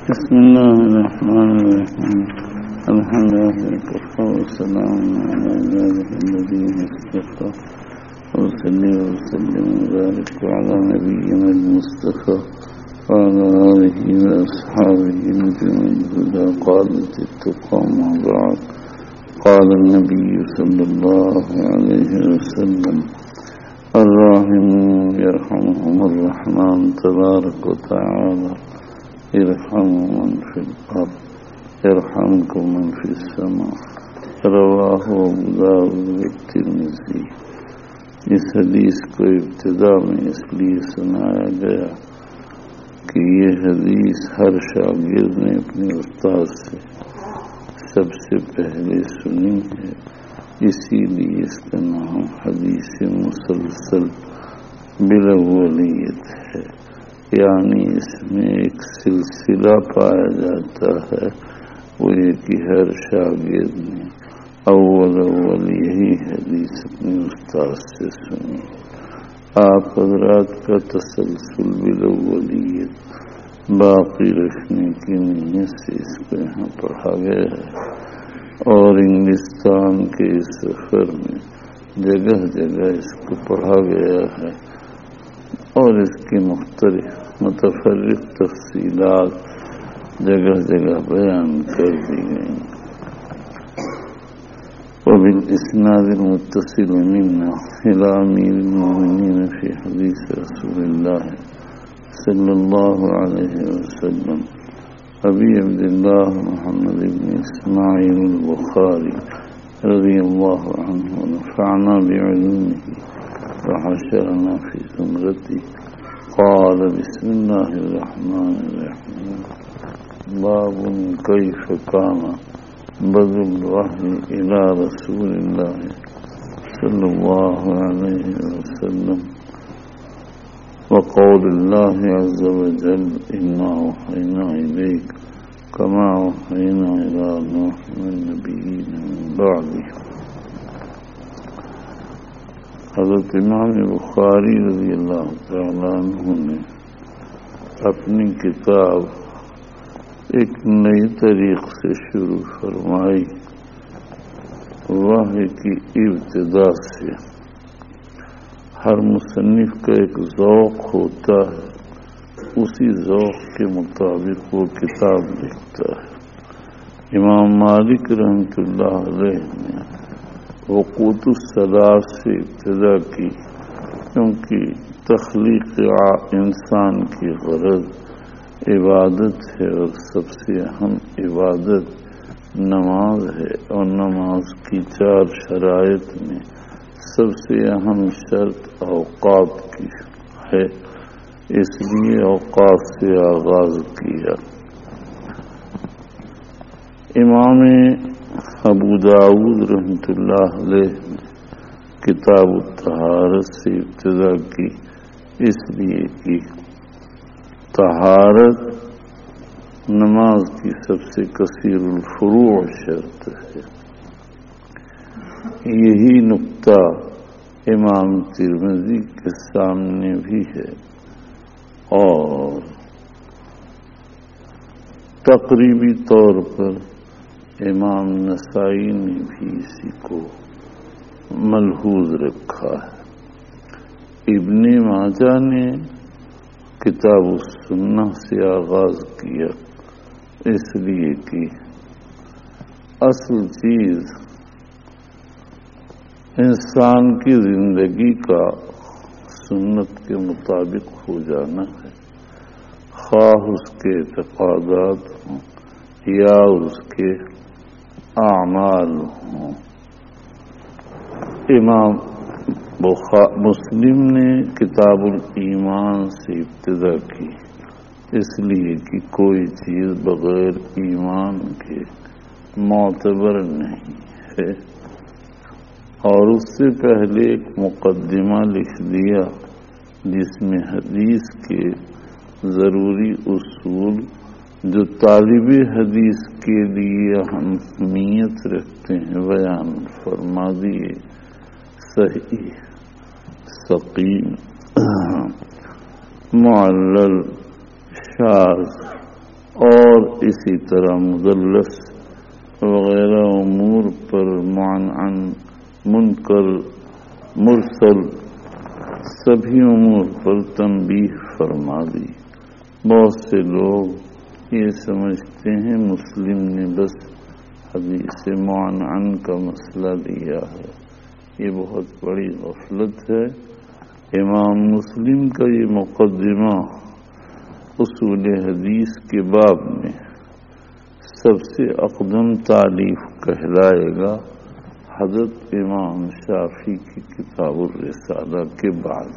بسم الله الرحمن الرحيم. الحمد لله وكفى والسلام على عباده الذين اصطفى وصلي وسلم وبارك على نبينا المصطفى وعلى آله وأصحابه نجوم الهدى قادة التقى ما بعد. قال النبي صلى الله عليه وسلم: الراحمون يرحمهم الرحمن تبارك وتعالى ارحموا من في الأرض يرحمكم من في السماء. رواه ابو داؤد والترمذی. اس حدیث کو ابتدا میں اس لیے سنایا گیا کہ یہ حدیث ہر شاگرد نے اپنے استاد سے سب سے پہلے سنی ہے، اسی لیے اس کا نام حدیث مسلسل بالاولیت ہے، یعنی اس میں ایک سلسلہ پایا جاتا ہے، وہ یہ کہ ہر شاگرد نے اول یہی حدیث اپنے استاد سے سنی۔ آپ حضرات کا تسلسل بالاولیت باقی رکھنے کی نیت سے اس کو یہاں پڑھا گیا ہے، اور انگلستان کے اس سفر میں جگہ جگہ اس کو پڑھا گیا ہے، اور اس کی مختلف متفرق تفصیلات جگہ جگہ بیان کر دی گئی۔ وبالإسناد المتصل منا إلى أمير المؤمنين في حديث رسول الله صلى الله عليه وسلم أبي عبد الله محمد بن إسماعيل البخاري رضي الله عنه ونفعنا بعلومه وحشرنا في زمرته. قال: بسم الله الرحمن الرحيم. باب كيف كان بدء الوحي إلى رسول الله صلى الله عليه وسلم وقول الله عز وجل: إنا أوحينا إليك كما أوحينا إلى نوح والنبيين من بعده. حضرت امام بخاری رضی اللہ تعالیٰ عنہ نے اپنی کتاب ایک نئی طریق سے شروع فرمائی۔ وحی کی ابتدا سے ہر مصنف کا ایک ذوق ہوتا ہے، اسی ذوق کے مطابق وہ کتاب لکھتا ہے۔ امام مالک رحمۃ اللہ علیہ نے وقوت الصلاۃ سے ابتدا کی، کیونکہ تخلیق انسان کی غرض عبادت ہے، اور سب سے اہم عبادت نماز ہے، اور نماز کی 4 شرائط میں سب سے اہم شرط اوقات کی ہے، اس لیے اوقات سے آغاز کیا۔ امام ابو داؤد رحمۃ اللہ علیہ نے کتاب الطہارت سے ابتدا کی، اس لیے کہ طہارت نماز کی سب سے کثیر الفروع شرط ہے۔ یہی نقطہ امام ترمذی کے سامنے بھی ہے، اور تقریبی طور پر امام نسائی نے بھی اسی کو ملحوظ رکھا ہے۔ ابن ماجہ نے کتاب السنہ سے آغاز کیا، اس لیے کہ اصل چیز انسان کی زندگی کا سنت کے مطابق ہو جانا ہے، خواہ اس کے اعتقادات ہوں یا اس کے اعمال ہوں۔ امام مسلم نے کتاب الایمان سے ابتدا کی، اس لیے کہ کوئی چیز بغیر ایمان کے معتبر نہیں ہے، اور اس سے پہلے ایک مقدمہ لکھ دیا جس میں حدیث کے ضروری اصول جو طالب حدیث کے لیے اہمیت رکھتے ہیں بیان فرما دیے۔ صحیح، سقیم، معلل، شاذ اور اسی طرح مدلس وغیرہ امور پر معنعن، منکر، مرسل سبھی امور پر تنبیہ فرما دی۔ بہت سے لوگ یہ سمجھتے ہیں مسلم نے بس حدیث معنعن کا مسئلہ دیا ہے، یہ بہت بڑی غفلت ہے۔ امام مسلم کا یہ مقدمہ اصول حدیث کے باب میں سب سے اقدم تالیف کہلائے گا، حضرت امام شافعی کی کتاب الرسالہ کے بعد۔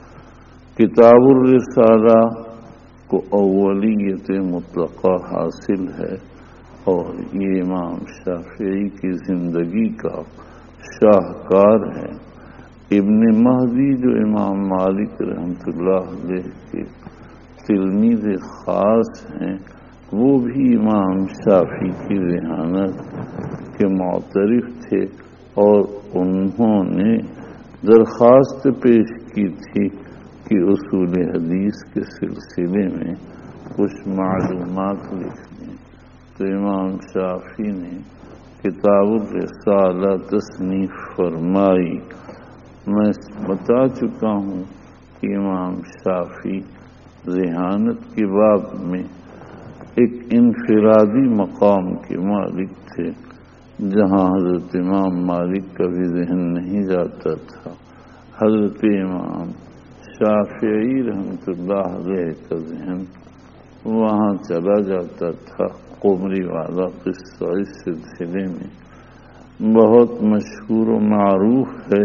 کتاب الرسالہ کو اولیت مطلقہ حاصل ہے اور یہ امام شافعی کی زندگی کا شاہکار ہے۔ ابن مہدی جو امام مالک رحمۃ اللہ علیہ کے تلمیذ خاص ہیں، وہ بھی امام شافعی کی ذہانت کے معترف تھے اور انہوں نے درخواست پیش کی تھی کہ اصول حدیث کے سلسلے میں کچھ معلومات لکھیں، تو امام شافعی نے کتاب الرسالہ تصنیف فرمائی۔ میں بتا چکا ہوں کہ امام شافعی ذہانت کے باب میں ایک انفرادی مقام کے مالک تھے، جہاں حضرت امام مالک کا بھی ذہن نہیں جاتا تھا، حضرت امام شافعی رحمۃ اللہ علیہ کا ذہن وہاں چلا جاتا تھا۔ قمری والا قصہ اس سلسلے میں بہت مشہور و معروف ہے۔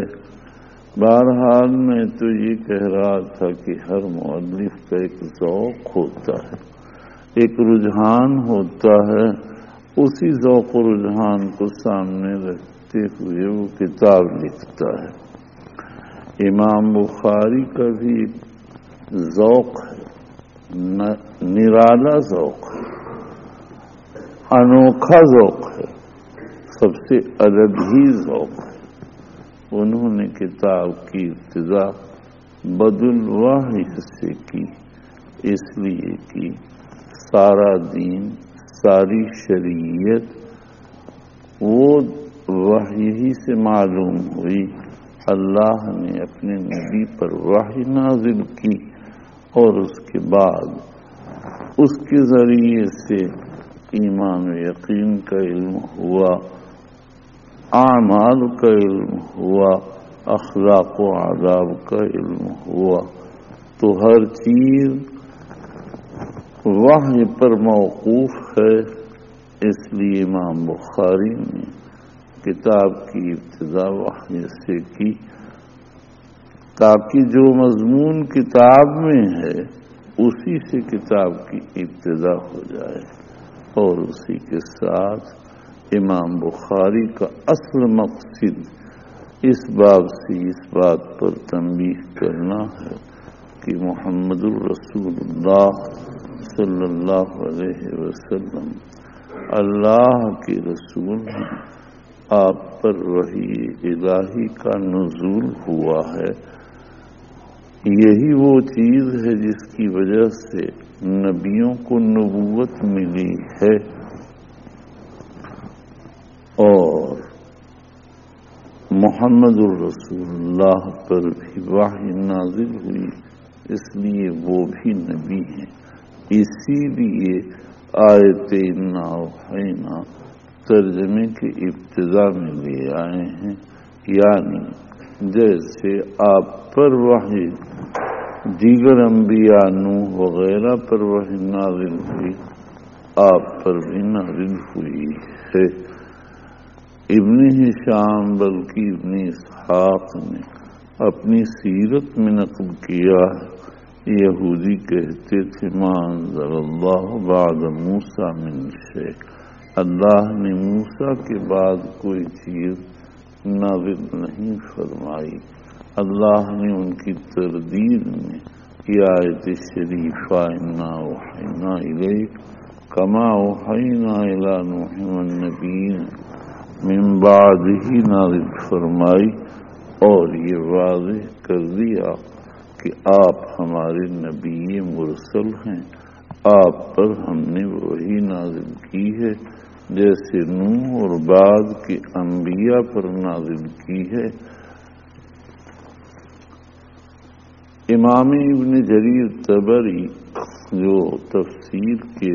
بہرحال میں تو یہ کہہ رہا تھا کہ ہر مؤلف کا ایک ذوق ہوتا ہے، ایک رجحان ہوتا ہے، اسی ذوق و رجحان کو سامنے رکھتے ہوئے وہ کتاب لکھتا ہے۔ امام بخاری کا بھی ایک ذوق ہے، نرالا ذوق ہے، انوکھا ذوق ہے، سب سے الگ ہی ذوق ہے۔ انہوں نے کتاب کی ابتدا بد الوحی سے کی، اس لیے کی سارا دین، ساری شریعت وہ وحی سے معلوم ہوئی۔ اللہ نے اپنے نبی پر وحی نازل کی اور اس کے بعد اس کے ذریعے سے ایمان و یقین کا علم ہوا، اعمال کا علم ہوا، اخلاق و آداب کا علم ہوا، تو ہر چیز وحی پر موقوف ہے۔ اس لیے امام بخاری نے کتاب کی ابتدا وحی سے کی، تاکہ جو مضمون کتاب میں ہے اسی سے کتاب کی ابتدا ہو جائے، اور اسی کے ساتھ امام بخاری کا اصل مقصد اس باب سے اس بات پر تنبیہ کرنا ہے کہ محمد الرسول اللہ صلی اللہ علیہ وسلم اللہ کے رسول ہیں، آپ پر وحی الہی کا نزول ہوا ہے۔ یہی وہ چیز ہے جس کی وجہ سے نبیوں کو نبوت ملی ہے، اور محمد الرسول اللہ پر بھی وحی نازل ہوئی، اس لیے وہ بھی نبی ہیں۔ اسی لیے آیت انا اوحینا ترجمے کی ابتدا میں لے آئے ہیں، یعنی جیسے آپ پر وحی دیگر انبیاء نوح وغیرہ پر وحی نازل ہوئی، آپ پر بھی نازل ہوئی ہے۔ ابن ہشام بلکہ ابن اسحاق نے اپنی سیرت میں نقل کیا، یہودی کہتے تھے ما انزل اللہ بعد موسیٰ من شیء، اللہ نے موسیٰ کے بعد کوئی چیز نازل نہیں فرمائی۔ اللہ نے ان کی تردید میں یہ آیت شریفہ انا اوحینا الیک کما اوحینا الی نوح والنبیین من بعد ہی نازل فرمائی، اور یہ واضح کر دیا کہ آپ ہمارے نبی مرسل ہیں، آپ پر ہم نے وحی نازل کی ہے جیسے نوح اور بعد کے انبیاء پر نازل کی ہے۔ امام ابن جریر طبری جو تفسیر کے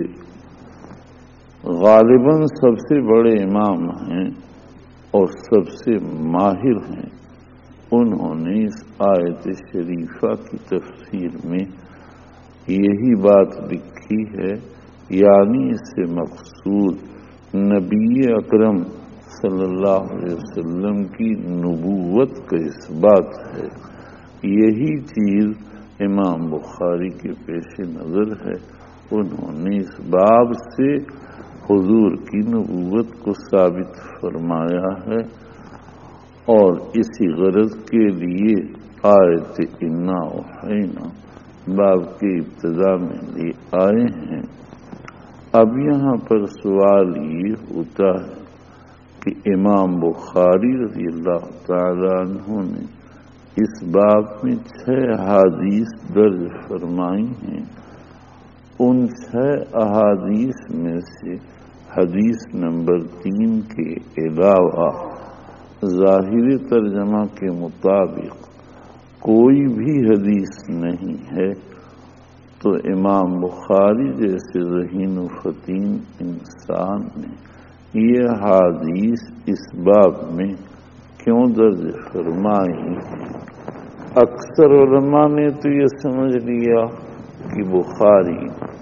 غالباً سب سے بڑے امام ہیں اور سب سے ماہر ہیں، انہوں نے اس آیت شریفہ کی تفسیر میں یہی بات لکھی ہے، یعنی اس سے مقصود نبی اکرم صلی اللہ علیہ وسلم کی نبوت کا اثبات ہے۔ یہی چیز امام بخاری کے پیش نظر ہے، انہوں نے اس باب سے حضور کی نبوت کو ثابت فرمایا ہے اور اسی غرض کے لیے آیت انا اوحینا باب کی ابتدا میں لے آئے ہیں۔ اب یہاں پر سوال یہ ہوتا ہے کہ امام بخاری رضی اللہ تعالی عنہ نے اس باب میں 6 احادیث درج فرمائی ہیں، ان 6 احادیث میں سے حدیث نمبر 3 کے علاوہ ظاہری ترجمہ کے مطابق کوئی بھی حدیث نہیں ہے، تو امام بخاری جیسے ذہین و فطین انسان نے یہ حدیث اس باب میں کیوں درج فرمائی؟ اکثر علماء نے تو یہ سمجھ لیا کہ بخاری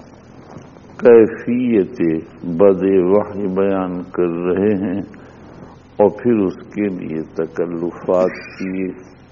کیفیت بد وحی بیان کر رہے ہیں اور پھر اس کے لیے تکلفات کیے۔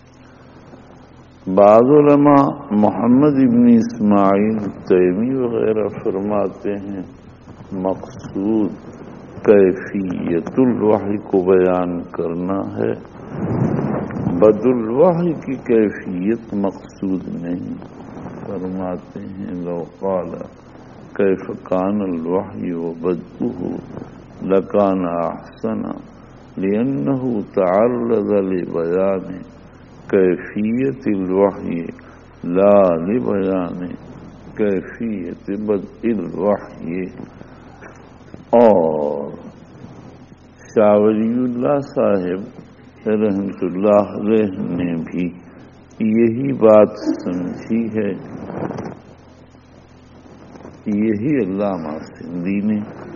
بعض علماء محمد ابن اسماعیل تیمی وغیرہ فرماتے ہیں مقصود کیفیت الوحی کو بیان کرنا ہے، بد الوحی کی کیفیت مقصود نہیں۔ فرماتے ہیں لو قال کیف کان الوحی وبدؤہ لکان احسن لأنہ تعرض لبیان کیفیت الوحی لا لبیان کیفیت بدء الوحی۔ اور شاہ ولی اللہ صاحب رحمۃ اللہ علیہ نے بھی یہی بات سمجھی ہے، یہی علامہ سندھی نے۔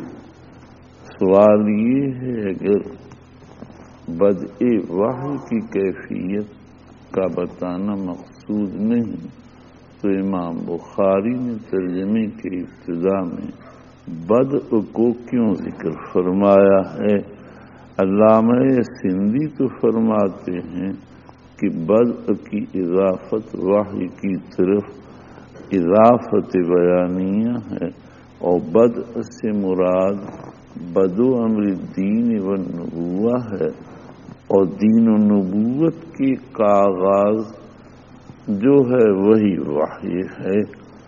سوال یہ ہے اگر بدء وحی کی کیفیت کا بتانا مقصود نہیں تو امام بخاری نے ترجمے کے ابتدا میں بدء کو کیوں ذکر فرمایا ہے؟ علامہ سندھی تو فرماتے ہیں کہ بدء کی اضافت وحی کی طرف اضافت بیانیہ ہے، اور بدء سے مراد بدء امر الدین والنبوہ ہے، اور دین و نبوت کی کا آغاز جو ہے وہی وحی ہے۔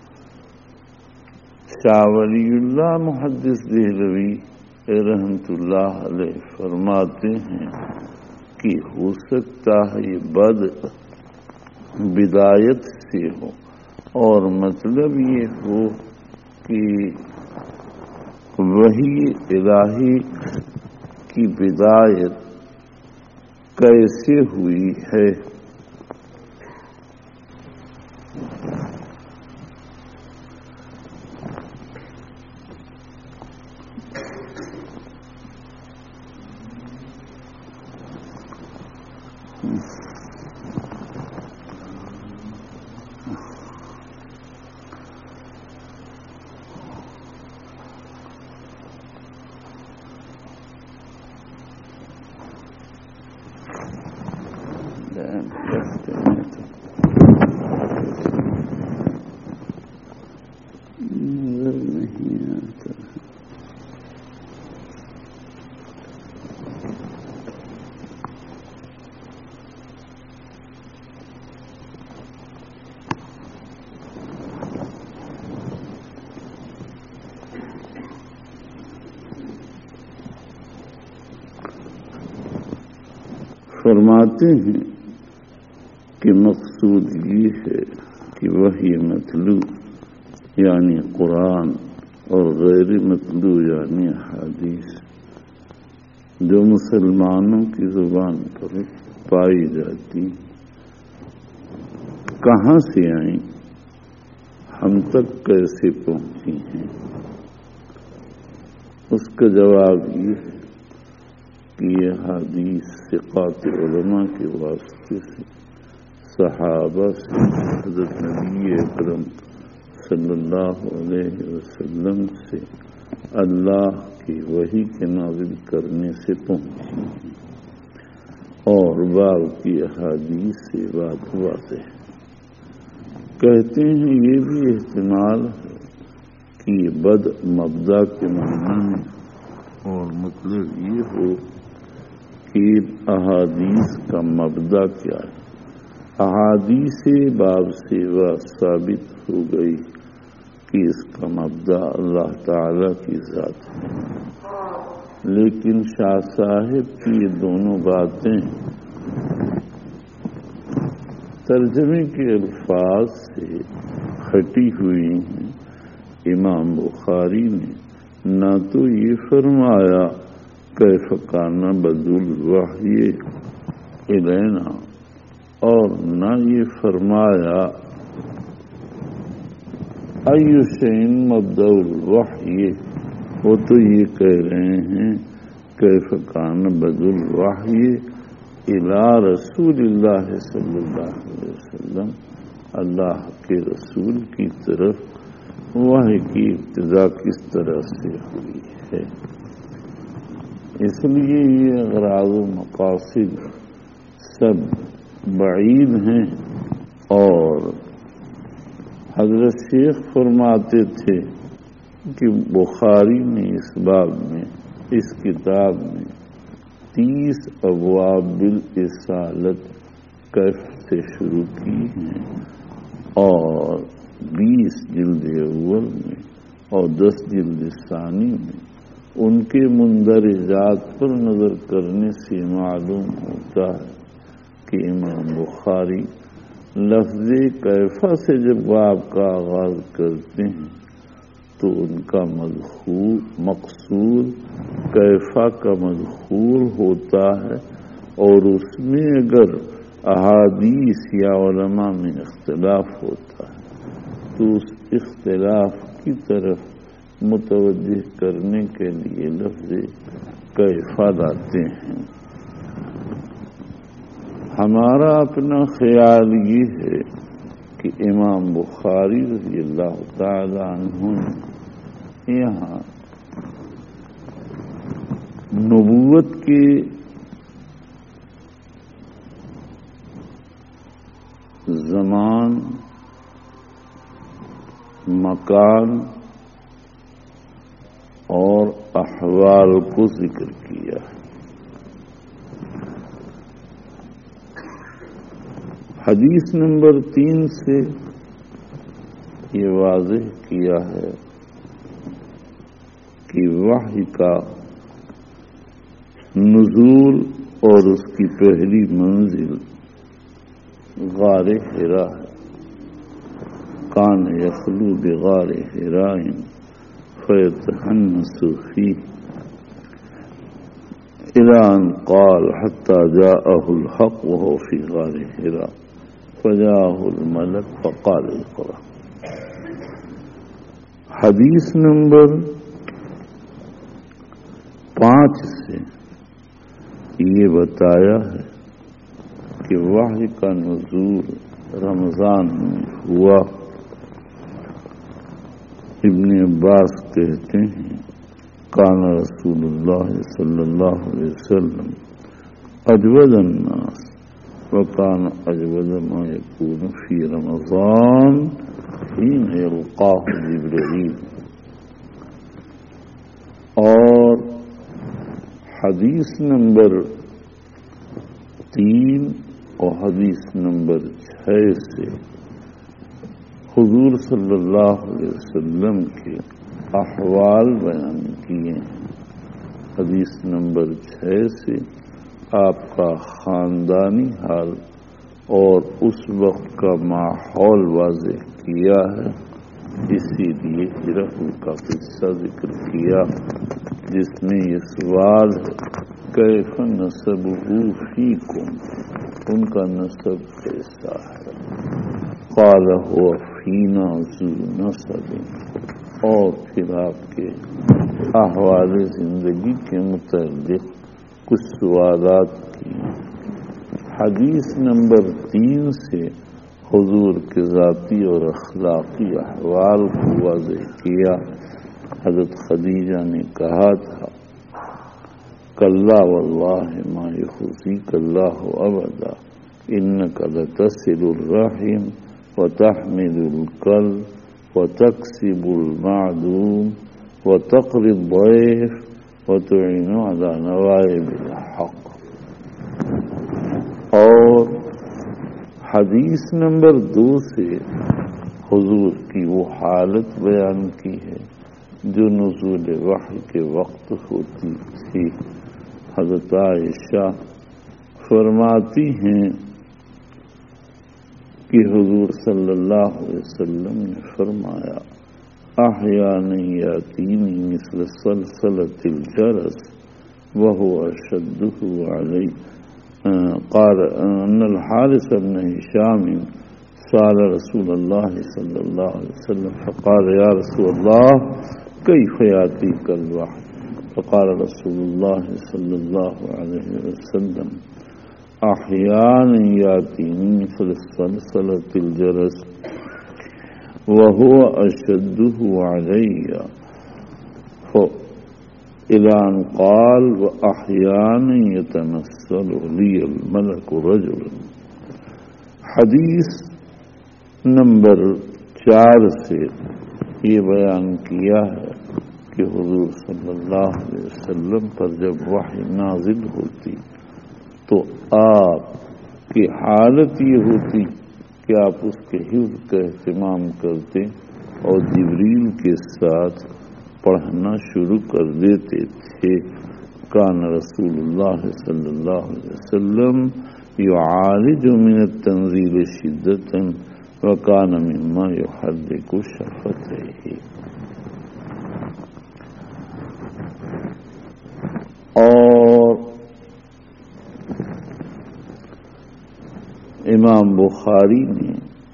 شاہ ولی اللہ محدث دہلوی رحمۃ اللہ علیہ فرماتے ہیں کہ ہو سکتا ہے یہ بدء بدایت سے ہو، اور مطلب یہ ہو کہ وحی الہی کی بدایت کیسے ہوئی ہے۔ فرماتے ہیں کہ مقصود یہ ہے کہ وحی مطلوب یعنی قرآن اور غیر متلو یعنی حدیث جو مسلمانوں کی زبان پر پائی جاتی کہاں سے آئیں، ہم تک کیسے پہنچی ہیں؟ اس کا جواب یہ ہے کہ یہ حدیث ثقات علماء کے واسطے سے صحابہ سے حضرت نبی اکرم صلی اللہ علیہ وسلم سے اللہ کی وحی کے نازل کرنے سے پہنچی ہیں، اور باب کی احادیث سے بات واضح ہے۔ کہتے ہیں یہ بھی احتمال ہے کہ یہ بد مبدا کے معنی میں، اور مطلب یہ ہو کہ احادیث کا مبدا کیا ہے۔ احادیث باب سے بات ثابت ہو گئی کہ اس کا مبدا اللہ تعالی کی ذات ہے، لیکن شاہ صاحب کی یہ دونوں باتیں ترجمے کے الفاظ سے کھٹی ہوئی ہیں۔ امام بخاری نے نہ تو یہ فرمایا کیف کان بدء الوحی الینا، اور نہ یہ فرمایا ای شیء مبدأ الوحی، وہ تو یہ کہہ رہے ہیں کیف کان بدء الوحی الی رسول اللہ صلی اللہ علیہ وسلم، اللہ کے رسول کی طرف وحی کی ابتدا کس طرح سے ہوئی ہے۔ اس لیے یہ اغراض و مقاصد سب بعید ہیں، اور حضرت شیخ فرماتے تھے کہ بخاری نے اس باب میں، اس کتاب میں 30 ابواب بالرسالت کیف سے شروع کی ہیں، اور 20 جلد اول میں اور 10 جلد ثانی میں ان کے مندرجات پر نظر کرنے سے معلوم ہوتا ہے کہ امام بخاری لفظ کیفا سے جب باب کا آغاز کرتے ہیں تو ان کا مقصود کیفا کا مدخول ہوتا ہے، اور اس میں اگر احادیث یا علماء میں اختلاف ہوتا ہے تو اس اختلاف کی طرف متوجہ کرنے کے لیے لفظ کیفا لاتے ہیں۔ ہمارا اپنا خیال یہ ہے کہ امام بخاری رضی اللہ تعالی عنہ نے یہاں نبوت کے زمان، مکان اور احوال کو ذکر کیا ہے۔ حدیث نمبر 3 سے یہ واضح کیا ہے کہ وحی کا نزول اور اس کی پہلی منزل غار حرا ہے۔ کان یخلو بغار حراء فیتحنس فیہ الی ان قال حتی جاءہ الحق وہو فی غار حراء فجاءہ الملک فقال اقرأ۔ حدیث نمبر 5 سے یہ بتایا ہے کہ وحی کا نزول رمضان میں ہوا۔ ابن عباس کہتے ہیں کان رسول اللہ صلی اللہ علیہ وسلم اجود الناس وکان اجود ما یکون فی رمضان حین یلقاہ جبرائیل۔ اور حدیث نمبر 3 اور حدیث نمبر 6 سے حضور صلی اللہ علیہ وسلم کے احوال بیان کیے ہیں۔ حدیث نمبر 6 سے آپ کا خاندانی حال اور اس وقت کا ماحول واضح کیا ہے، اسی لیے ہرقل کا قصہ ذکر کیا جس میں یہ سوال ہے کیف نسبہ فیکم، ان کا نسب کیسا ہے؟ قال هو فینا ذو نسب، اور پھر آپ کے احوال زندگی کے متعلق کچھ سوالات کیے۔ حدیث نمبر 3 سے حضور کے ذاتی اور اخلاقی احوال کو واضح کیا۔ حضرت خدیجہ نے کہا تھا کلا واللہ ما یخزیک اللہ ابدا انک لتصل الرحم وتحمل الکلب وتکسب المعدوم وتقری الضیف وتعین علی نوائب الحق۔ اور حدیث نمبر 2 سے حضور کی وہ حالت بیان کی ہے جو نزول وحی کے وقت ہوتی تھی۔ حضرت عائشہ فرماتی ہیں کہ حضور صلی اللہ علیہ وسلم نے فرمایا احیانا یاتینی مثل سلسلۃ الجرس وهو اشدہ علی قال ان الحارث بن هشام سأل رسول الله صلى الله عليه وسلم فقال يا رسول الله كيف يأتيك الوحي؟ فقال رسول الله صلى الله عليه وسلم أحيانا يأتيني مثل سلسلة الجرس وهو أشده علي إلى أن قال وأحيانا يتمثل لي الملك رجلا۔ حدیث نمبر 4 سے یہ بیان کیا ہے کہ حضور صلی اللہ علیہ وسلم پر جب وحی نازل ہوتی تو آپ کی حالت یہ ہوتی کہ آپ اس کے حفظ کا اہتمام کرتے اور جبریل کے ساتھ پڑھنا شروع کر دیتے تھے۔ کان رسول اللہ صلی اللہ علیہ وسلم يعالج من التنزيل شدة وكان مما يحرك شفتيه۔ اور امام بخاری نے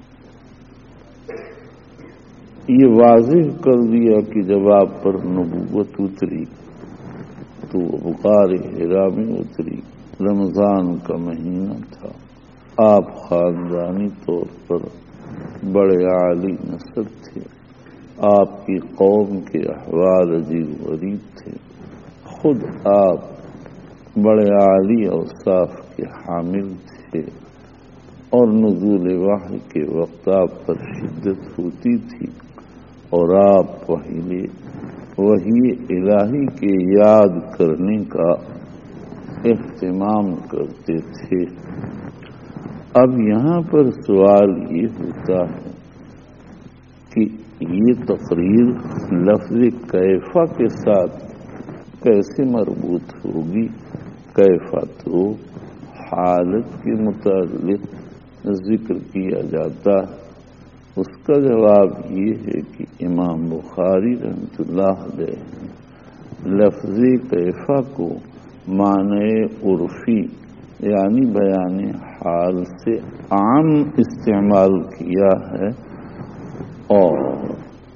یہ واضح کر دیا کہ جب آپ پر نبوت اتری تو غار حرا میں اتری، رمضان کا مہینہ تھا، آپ خاندانی طور پر بڑے عالی نسب تھے، آپ کی قوم کے احوال عجیب غریب تھے، خود آپ بڑے عالی اوصاف کے حامل تھے، اور نزول وحی کے وقت آپ پر شدت ہوتی تھی اور آپ وحی الہی کے یاد کرنے کا اہتمام کرتے تھے۔ اب یہاں پر سوال یہ ہوتا ہے کہ یہ تقریر لفظ کیفا کے ساتھ کیسے مربوط ہوگی؟ کیفا تو حالت کے متعلق ذکر کیا جاتا ہے۔ اس کا جواب یہ ہے کہ امام بخاری رحمۃ اللہ علیہ لفظ کیفا کو معنی عرفی یعنی بیان حال سے عام استعمال کیا ہے اور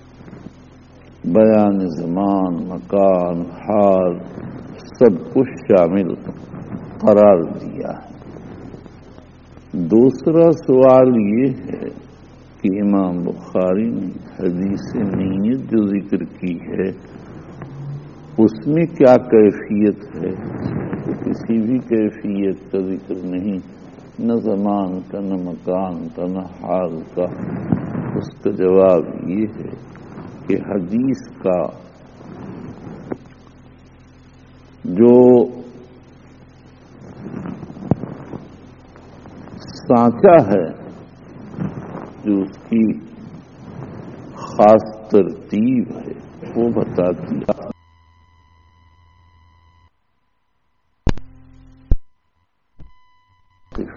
بیان زمان، مکان، حال سب کچھ شامل قرار دیا ہے۔ دوسرا سوال یہ ہے کہ امام بخاری نے حدیث نیت جو ذکر کی ہے اس میں کیا کیفیت ہے؟ کسی بھی کیفیت کا ذکر نہیں، نہ زمان کا، نہ مکان کا، نہ حال کا۔ اس کا جواب یہ ہے کہ حدیث کا جو سانچہ ہے، جو اس کی خاص ترتیب ہے، وہ بتاتی ہے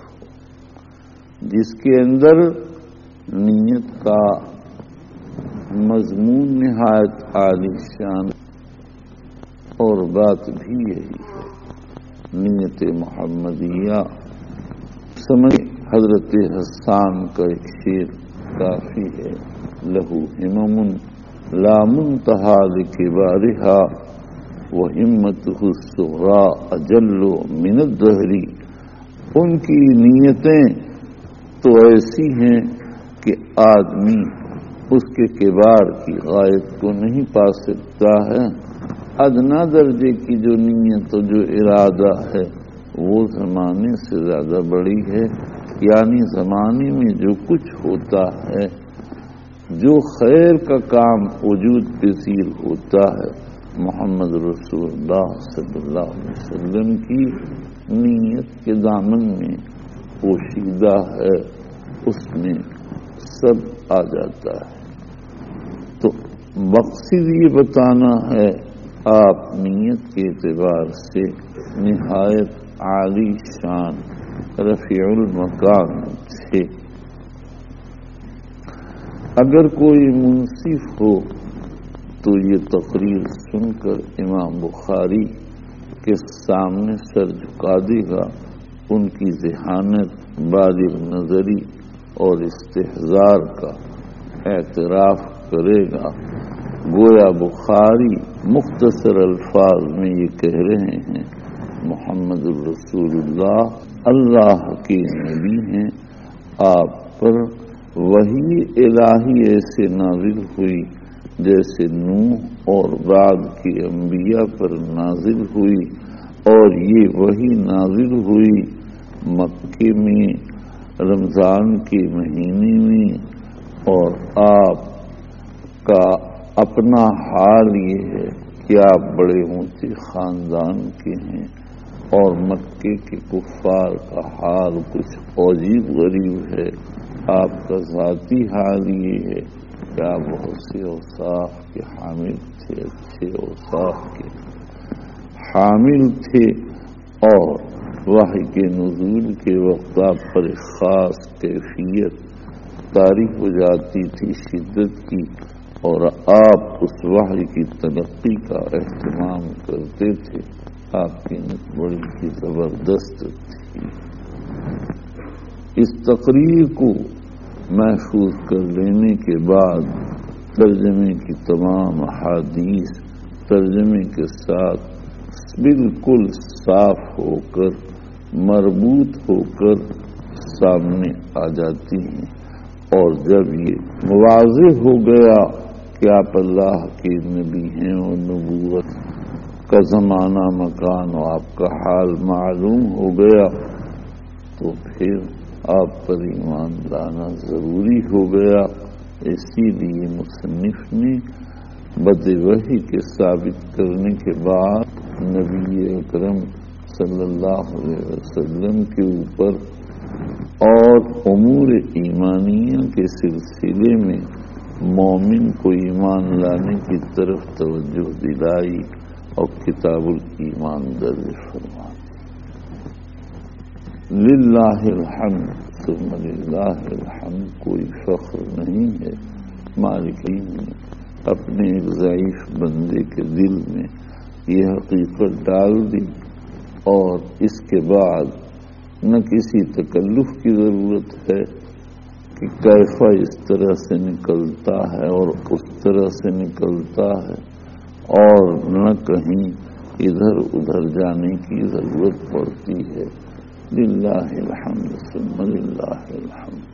جس کے اندر نیت کا مضمون نہایت عالی شان اور بات بھی یہی ہے. نیت محمدیہ سمجھ حضرت حسان کا ایک شعر کافی ہے. لہو ہمم لا منتہا لکبارہا وہمتہ الصغریٰ اجل من الدہر. ان کی نیتیں تو ایسی ہیں کہ آدمی اس کے کبار کی غایت کو نہیں پا سکتا ہے. ادنا درجے کی جو نیت و جو ارادہ ہے وہ زمانے سے زیادہ بڑی ہے. یعنی زمانے میں جو کچھ ہوتا ہے، جو خیر کا کام وجود پذیر ہوتا ہے، محمد رسول اللہ صلی اللہ علیہ وسلم کی نیت کے دامن میں پوشیدہ ہے، اس میں سب آ جاتا ہے. تو مقصد یہ بتانا ہے آپ نیت کے اعتبار سے نہایت عالی شان رفیع المقام تھے. اگر کوئی منصف ہو تو یہ تقریر سن کر امام بخاری کے سامنے سر جھکا دے گا، ان کی ذہانت، بالغ نظری اور استحضار کا اعتراف کرے گا. گویا بخاری مختصر الفاظ میں یہ کہہ رہے ہیں محمد الرسول اللہ اللہ کے نبی ہیں. آپ پر وحی الہی ایسے نازل ہوئی جیسے نوح اور بعد کے انبیاء پر نازل ہوئی، اور یہ وحی نازل ہوئی مکے میں رمضان کے مہینے میں. اور آپ کا اپنا حال یہ ہے کہ آپ بڑے اونچے خاندان کے ہیں، اور مکے کے کفار کا حال کچھ عجیب غریب ہے. آپ کا ذاتی حال یہ ہے کہ آپ بہت سے اوصاف کے حامل تھے، اچھے اوصاف کے حامل تھے، اور وحی کے نزول کے وقت آپ پر ایک خاص کیفیت طاری ہو جاتی تھی شدت کی، اور آپ اس وحی کی تلقی کا اہتمام کرتے تھے. آپ کی بڑی ہی زبردست تھی. اس تقریر کو محفوظ کر لینے کے بعد ترجمے کی تمام احادیث ترجمے کے ساتھ بالکل صاف ہو کر مربوط ہو کر سامنے آ جاتی ہیں. اور جب یہ واضح ہو گیا کہ آپ اللہ کے نبی ہیں اور نبوت کا زمانہ مکان اور آپ کا حال معلوم ہو گیا، تو پھر آپ پر ایمان لانا ضروری ہو گیا. اسی لیے مصنف نے بد وحی کے ثابت کرنے کے بعد نبی اکرم صلی اللہ علیہ وسلم کے اوپر اور امور ایمانیہ کے سلسلے میں مومن کو ایمان لانے کی طرف توجہ دلائی اور کتاب الایمان درج فرما. للہ الحمد ثم للہ الحمد. کوئی فخر نہیں ہے. مالکین نے اپنے ایک ضعیف بندے کے دل میں یہ حقیقت ڈال دی، اور اس کے بعد نہ کسی تکلف کی ضرورت ہے کہ کیفا اس طرح سے نکلتا ہے اور اس طرح سے نکلتا ہے، اور نہ کہیں ادھر ادھر جانے کی ضرورت پڑتی ہے. للہ الحمد ثم للہ الحمد.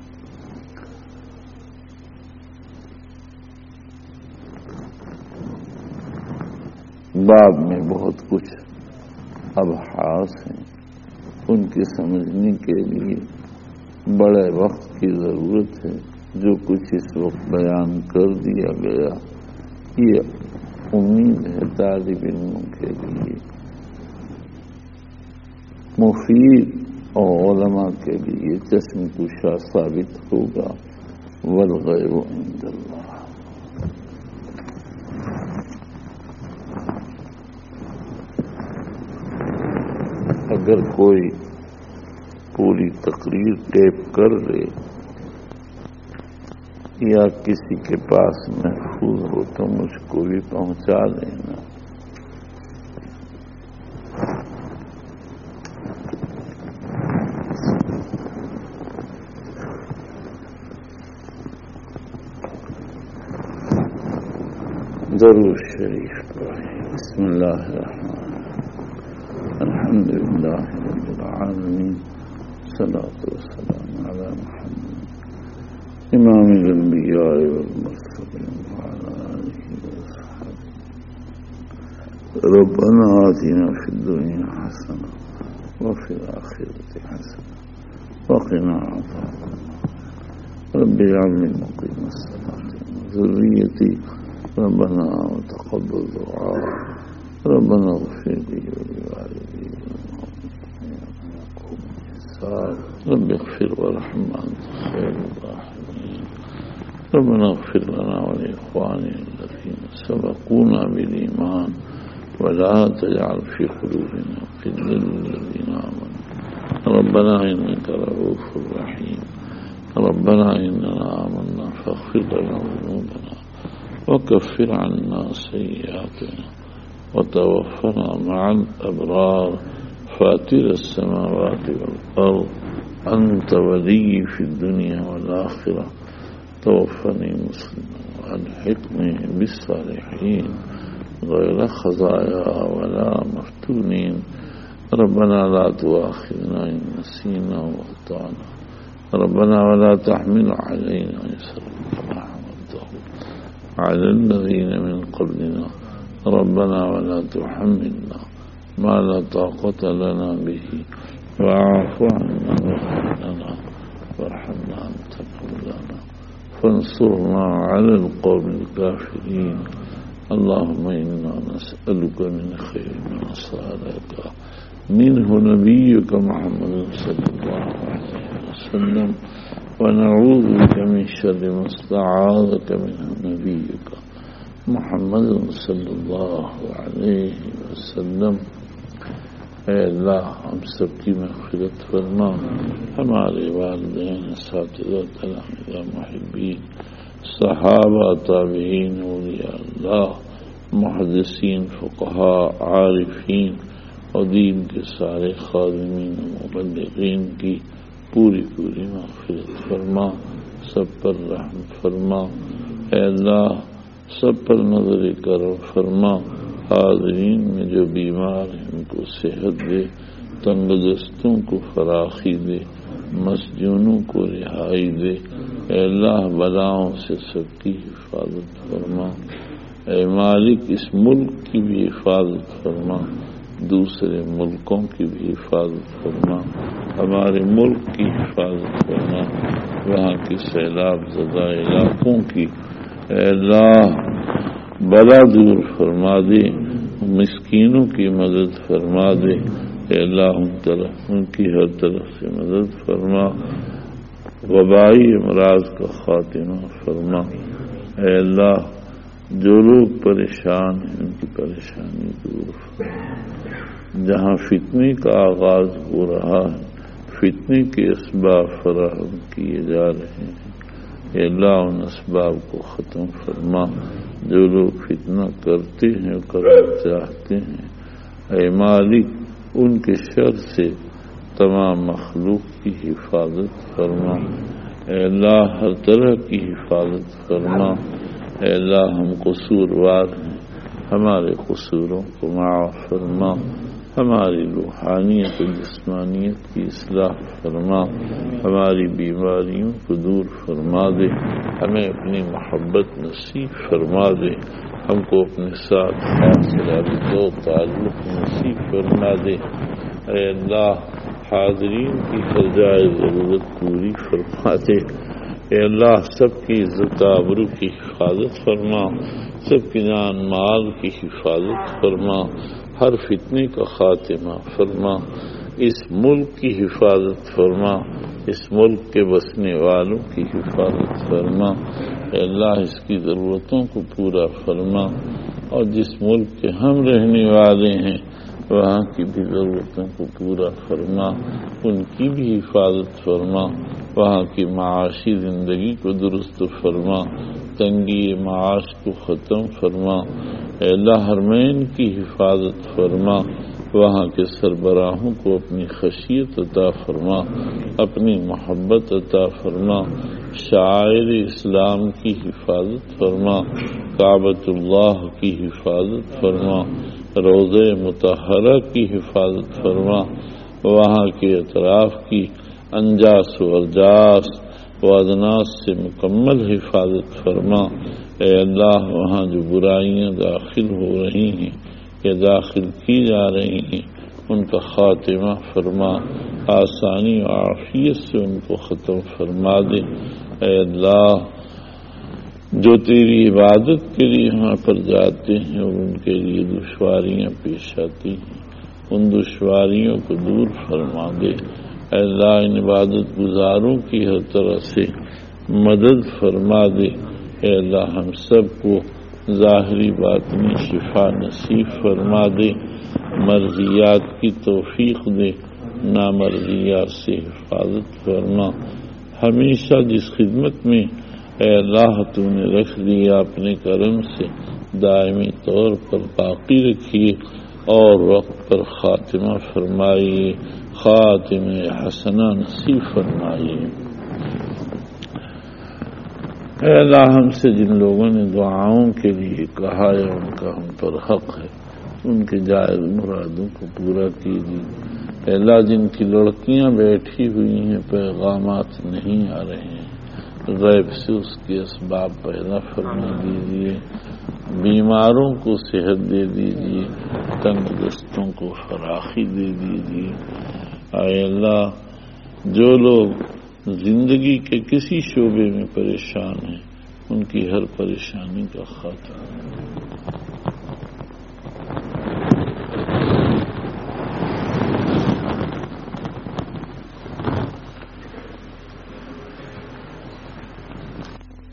باب میں بہت کچھ ابحاث ہیں، ان کے سمجھنے کے لیے بڑے وقت کی ضرورت ہے. جو کچھ اس وقت بیان کر دیا گیا یہ امید ہے طالب علموں کے لیے مفید اور علماء کے لیے چشم کشا ثابت ہوگا. والغیب عند اللہ. اگر کوئی پوری تقریر ٹیپ کر لے یا کسی کے پاس محفوظ ہو تو مجھ کو بھی پہنچا دینا۔ درود شریف پڑھیں۔ بسم اللہ الرحمن الرحیم، الحمد للہ رب العالمین، والصلاة والسلام علی محمد امام الانبیاء والمرسلین وعلی آلہ وصحبہ۔ ربنا آتنا فی الدنیا حسنہ وفی الآخرۃ حسنہ وقنا عذاب النار۔ رب اجعلنی مقیم الصلاۃ وذریتی ربنا وتقبل دعاء، ربنا اغفر لي ولوالدي رب اغفر وارحم أنت خير الراحمين، ربنا اغفر لنا ولإخواننا الذين سبقونا بالإيمان ولا تجعل في قلوبنا غلا للذين آمنوا ربنا إنك رؤوف رحيم، ربنا إننا آمنا فاغفر لنا ذنوبنا وكفر عنا سيئاتنا وتوفنا مع الأبرار، فاتر السماوات والأرض أنت ولي في الدنيا والآخرة، توفني مسلما وألحقني بالصالحين غير خزايا ولا مفتونين، ربنا لا تؤاخذنا إن نسينا وأخطأنا، ربنا ولا تحمل علينا إصرا كما حملته على الذين من قبلنا، ربنا ولا تحملنا ما لا طاقة لنا به، واعف عنا واغفر لنا وارحمنا أنت مولانا فانصرنا على القوم الكافرين، اللهم إنا نسألك من خير ما سألك منه نبيك محمد صلى الله عليه وسلم، ونعوذ بك من شر ما استعاذك منه نبيك محمد صلی اللہ علیہ وسلم۔ اے اللہ ہم سب کی مغفرت فرما، ہمارے والدین، اساتذہ، تلامذہ، محبین، صحابہ، تابعین، اولیاء اللہ، محدثین، فقہاء، عارفین اور دین کے سارے خادمین و مبلغین کی پوری مغفرت فرما، سب پر رحم فرما۔ اے اللہ سب پر نظر کرم فرما، حاضرین میں جو بیمار ہیں ان کو صحت دے، تنگ دستوں کو فراخی دے، مسجونوں کو رہائی دے۔ اے اللہ بلاؤں سے سب کی حفاظت فرما، اے مالک اس ملک کی بھی حفاظت فرما، دوسرے ملکوں کی بھی حفاظت فرما، ہمارے ملک کی حفاظت فرما، وہاں کی سیلاب زدہ علاقوں کی اے اللہ بلا دور فرما دے، مسکینوں کی مدد فرما دے۔ اے اللہ ان کی ہر طرف سے مدد فرما، وبائی امراض کا خاتمہ فرما۔ اے اللہ جو لوگ پریشان ہیں ان کی پریشانی دور فرما، جہاں فتنے کا آغاز ہو رہا ہے فتنے کے اسباب فراہم کیے جا رہے ہیں، اے اللہ ان اسباب کو ختم فرما، جو لوگ فتنہ کرتے ہیں کرنا چاہتے ہیں اے مالک ان کے شر سے تمام مخلوق کی حفاظت فرما۔ اے اللہ ہر طرح کی حفاظت فرما۔ اے اللہ ہم قصوروار ہیں، ہمارے قصوروں کو معاف فرما، ہماری روحانیت و جسمانیت کی اصلاح فرما، ہماری بیماریوں کو دور فرما دے، ہمیں اپنی محبت نصیب فرما دے، ہم کو اپنے ساتھ خاص رابط و تعلق نصیب فرما دے۔ اے اللہ حاضرین کی ہر جائے ضرورت پوری فرما دے۔ اے اللہ سب کی عزت آبرو کی حفاظت فرما، سب کی جان مال کی حفاظت فرما، ہر فتنے کا خاتمہ فرما، اس ملک کی حفاظت فرما، اس ملک کے بسنے والوں کی حفاظت فرما۔ اے اللہ اس کی ضرورتوں کو پورا فرما، اور جس ملک کے ہم رہنے والے ہیں وہاں کی بھی ضرورتوں کو پورا فرما، ان کی بھی حفاظت فرما، وہاں کی معاشی زندگی کو درست فرما، تنگی معاش کو ختم فرما، اے اللہ حرمین کی حفاظت فرما، وہاں کے سربراہوں کو اپنی خشیت عطا فرما، اپنی محبت عطا فرما، شاعر اسلام کی حفاظت فرما، کعبۃ اللہ کی حفاظت فرما، روضہ مطہرہ کی حفاظت فرما، وہاں کے اطراف کی انجاس و ارجاس و ادناس سے مکمل حفاظت فرما، اے اللہ وہاں جو برائیاں داخل ہو رہی ہیں یا داخل کی جا رہی ہیں ان کا خاتمہ فرما، آسانی و عافیت سے ان کو ختم فرما دے، اے اللہ جو تیری عبادت کے لیے وہاں پر جاتے ہیں اور ان کے لیے دشواریاں پیش آتی ہیں ان دشواریوں کو دور فرما دے، اے اللہ ان عبادت گزاروں کی ہر طرح سے مدد فرما دے، اے اللہ ہم سب کو ظاہری باطنی شفا نصیب فرما دے، مرضیات کی توفیق دے، نامرضیات سے حفاظت فرما، ہمیشہ جس خدمت میں اے اللہ تو نے رکھ دیا اپنے کرم سے دائمی طور پر باقی رکھیے اور وقت پر خاتمہ فرمائیے، خاتمہ حسنہ نصیب فرمائیے۔ اے اللہ ہم سے جن لوگوں نے دعاؤں کے لیے کہا ہے ان کا ہم پر حق ہے، ان کے جائز مرادوں کو پورا کیجیے۔ اے اللہ جن کی لڑکیاں بیٹھی ہوئی ہیں پیغامات نہیں آ رہے ہیں، غیب سے اس کے اسباب پیدا فرما دیجیے، بیماروں کو صحت دے دیجیے، تنگ دستوں کو فراخی دے دیجیے۔ اے اللہ جو لوگ زندگی کے کسی شعبے میں پریشان ہیں ان کی ہر پریشانی کا خاتمہ